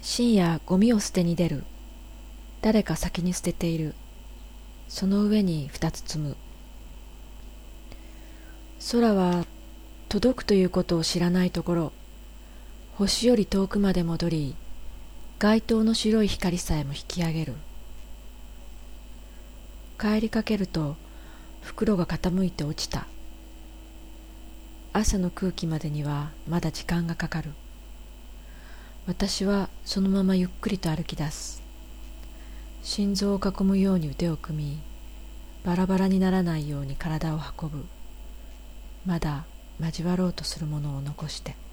深夜ゴミを捨てに出る。誰か先に捨てている。その上に2つ積む。空は届くということを知らないところ、星より遠くまで戻り、街灯の白い光さえも引き上げる。帰りかけると袋が傾いて落ちた。朝の空気までにはまだ時間がかかる。私はそのままゆっくりと歩き出す。心臓を囲むように腕を組み、バラバラにならないように体を運ぶ。まだ交わろうとするものを残して。